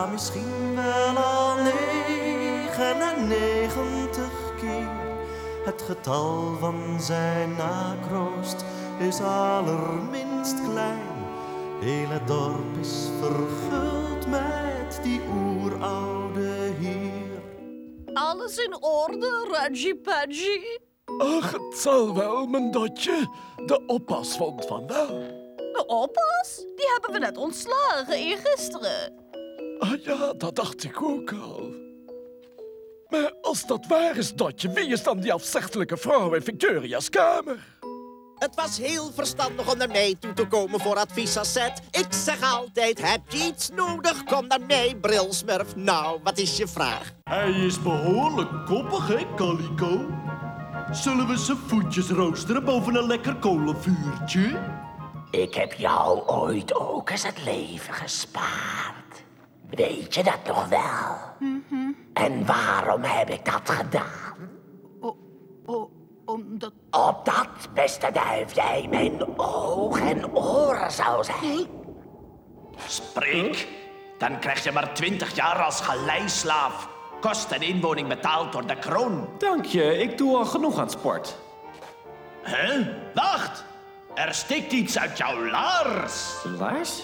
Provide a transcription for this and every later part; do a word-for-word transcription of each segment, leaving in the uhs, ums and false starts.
Ja, misschien wel al negenennegentig keer. Het getal van zijn nakroost is allerminst klein. Heel het dorp is verguld met die oeroude heer. Alles in orde, Reggie Padgie? Ach, het zal wel, mijn dotje. De oppas vond van wel. De oppas? Die hebben we net ontslagen, eergisteren. Ah ja, dat dacht ik ook al. Maar als dat waar is, dotje, wie is dan die afzichtelijke vrouw in Victoria's kamer? Het was heel verstandig om naar mij toe te komen voor adviesasset. Ik zeg altijd, heb je iets nodig, kom naar mij, brilsmurf. Nou, wat is je vraag? Hij is behoorlijk koppig, hè, Calico? Zullen we zijn voetjes roosteren boven een lekker kolenvuurtje? Ik heb jou ooit ook eens het leven gespaard. Weet je dat nog wel? Mm-hmm. En waarom heb ik dat gedaan? Oh, oh, omdat... Opdat, beste duif, jij mijn oog en oren zou zijn. Spreek, dan krijg je maar twintig jaar als galeislaaf. Kost en inwoning betaald door de kroon. Dank je, ik doe al genoeg aan sport. Hè? Wacht! Er steekt iets uit jouw laars. Laars?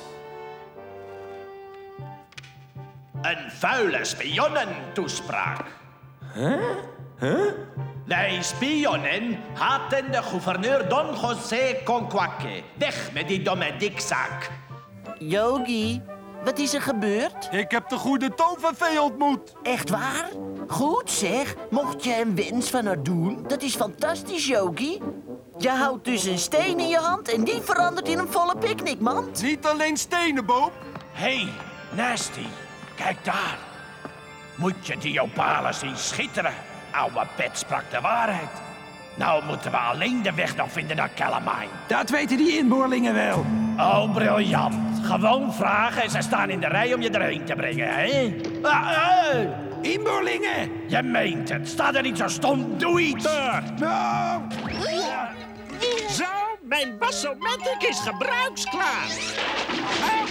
Een vuile spionnentoespraak. Huh? Huh? Wij spionnen haten de gouverneur Don José Conquaque. Weg met die domme dikzak. Yogi, wat is er gebeurd? Ik heb de goede tovervee ontmoet. Echt waar? Goed zeg. Mocht je een wens van haar doen? Dat is fantastisch, Yogi. Je houdt dus een steen in je hand en die verandert in een volle picknickmand. Niet alleen stenen, Boop. Hé, hey, Nasty, kijk daar. Moet je die opalen zien schitteren? Oude Pet sprak de waarheid. Nou moeten we alleen de weg nog vinden naar Calamine. Dat weten die inboorlingen wel. Oh, briljant. Gewoon vragen en ze staan in de rij om je erheen te brengen, hè? Ah, ah. Inboorlingen! Je meent het. Sta er niet zo stom. Doe iets. Nou! Zo, mijn bassomatic is gebruiksklaar. Ah.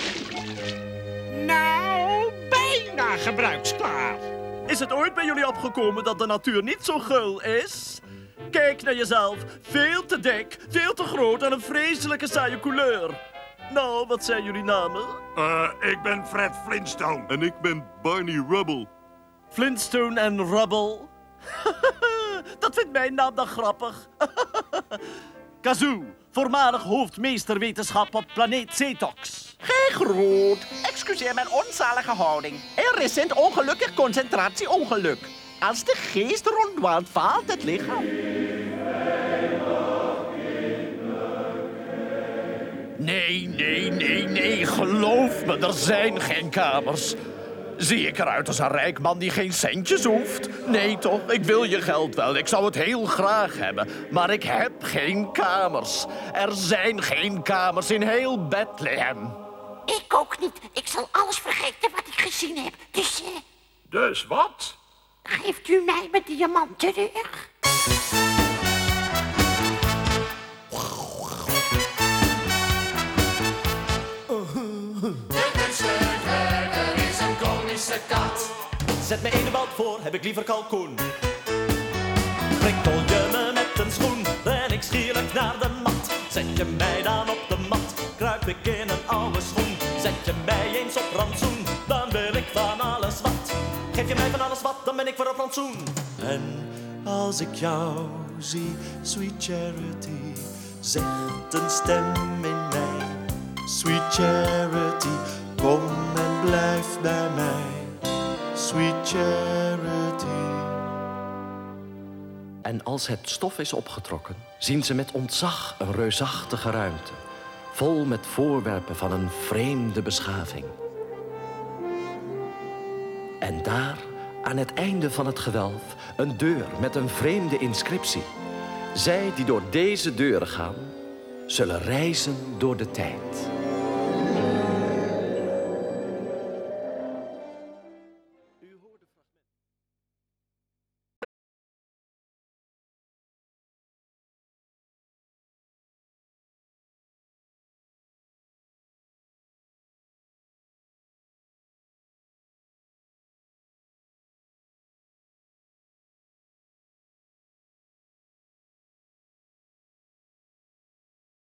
Nou, bijna gebruiksklaar. Is het ooit bij jullie opgekomen dat de natuur niet zo gul is? Kijk naar jezelf. Veel te dik, veel te groot en een vreselijke saaie couleur. Nou, wat zijn jullie namen? Uh, ik ben Fred Flintstone. En ik ben Barney Rubble. Flintstone en Rubble. Dat vindt mijn naam dan grappig. Kazoo, voormalig hoofdmeester wetenschap op planeet Zetox. Geen groet. Excuseer mijn onzalige houding. Er is een ongelukkig concentratieongeluk. Als de geest rondwaalt, faalt het lichaam. Nee, nee, nee, nee. Geloof me, er zijn geen kamers. Zie ik eruit als een rijk man die geen centjes hoeft? Nee toch, ik wil je geld wel. Ik zou het heel graag hebben. Maar ik heb geen kamers. Er zijn geen kamers in heel Bethlehem. Ik ook niet. Ik zal alles vergeten wat ik gezien heb. Dus, eh, Dus wat? geeft u mij mijn diamant terug? De kunstgewerker is een komische kat. Zet me ene bal voor, heb ik liever kalkoen. Prikkel je me met een schoen, ben ik schierlijk naar de mat. Zet je mij dan op de mat, kruip ik in een oude schoen. Zet je mij eens op rantsoen, dan wil ik van alles wat. Geef je mij van alles wat, dan ben ik voor op rantsoen. En als ik jou zie, sweet charity, zegt een stem in mij. Sweet charity, kom en blijf bij mij. Sweet charity. En als het stof is opgetrokken, zien ze met ontzag een reusachtige ruimte, vol met voorwerpen van een vreemde beschaving. En daar, aan het einde van het gewelf, een deur met een vreemde inscriptie. Zij die door deze deuren gaan, zullen reizen door de tijd.